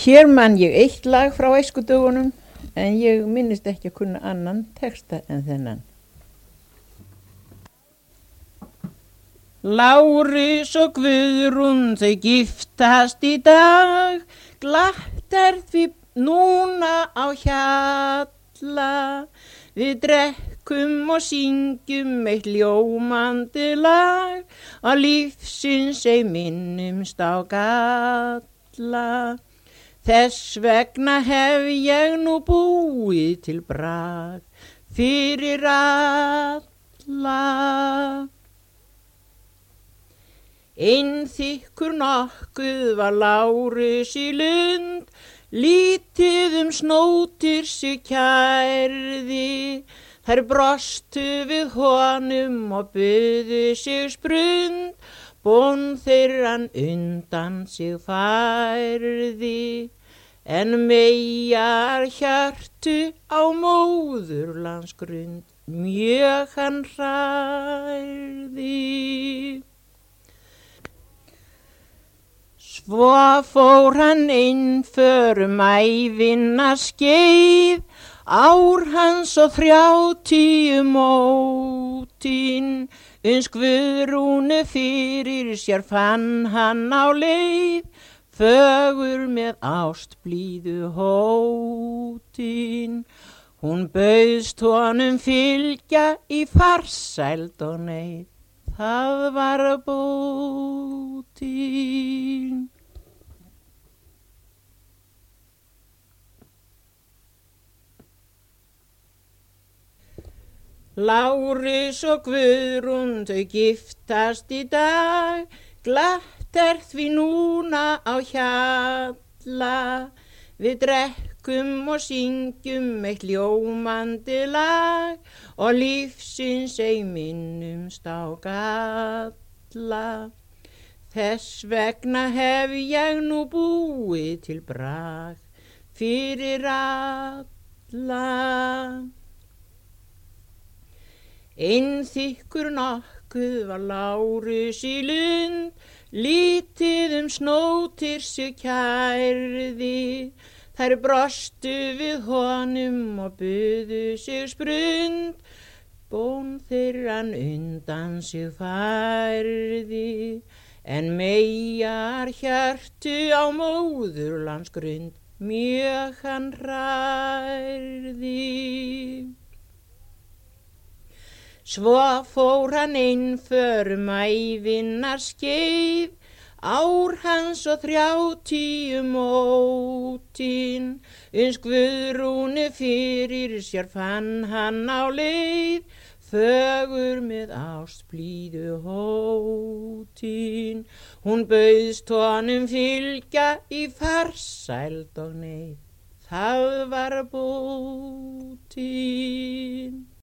Hér man ég eitt lag frá æskudögunum en ég minnist ekki að kunna annan texta en þennan. Lárus og Guðrún þau giftast í dag, glatt því núna á hjalla. Við drekkum og syngjum eitt ljómandi lag, á lífsins minnumst á galla. Þess vegna hef ég nú búið til brag fyrir alla. Einn þykkur nokkuð var Lárus í lund, lítið snótir sig kærði. Þær brostu við honum og buðu sig sprund, bón þeirran undan sig færði. En meyjar hjartu á móðurlandsgrund, mjög hann hrærði. Svo fór hann einför ævinnar skeið, ár hans og 30 mótin. Uns Guðrúnu fyrir sér fann hann á leið, fögur með ástblíðu hótin. Hún bauðst honum fylgja í farsæld og neyð, það var bótin. Lárus og Guðrún þau giftast í dag, glatt því núna á hjalla. Við drekkum og syngjum eitt ljómandi lag, og lífsins minnumst á galla. Þess vegna hef ég nú búið til brag fyrir alla. Einn þykkur nokkuð var Lárus í lund, lítið snótir sig kærði. Þær brostu við honum og buðu sig sprund, bón þeirran undan sig færði. En meyjar hjartu á móðurlandsgrund, mjög hann hrærði. Svo fór hann einför ævinnar skeið, ár hans og 30 mótin. Uns Guðrúnu fyrir sér fann hann á leið, fögur með ástblíðu hótin. Hún bauðst honum fylgja í farsæld og neyð, það var bótin.